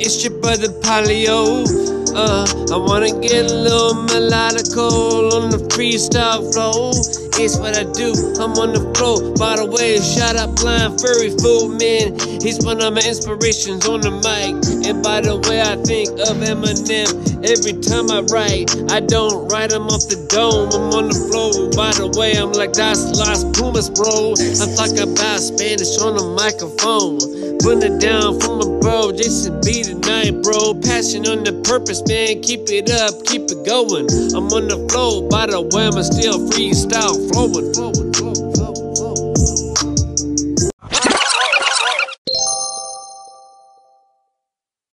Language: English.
it's your brother Polio. I wanna get a little melodical on the freestyle flow. It's what I do, I'm on the flow. By the way, shout out Blind Furry Food Man. He's one of my inspirations on the mic. And by the way, I think of Eminem every time I write. I don't write him off the dome, I'm on the flow. By the way, I'm like Das Las Pumas, bro. I'm talking about Spanish on the microphone. Putting it down for my bro, Jason B tonight, bro. Passion on the purpose, man. Keep it up, keep it going. I'm on the flow, by the way, I'm still freestyle flowing.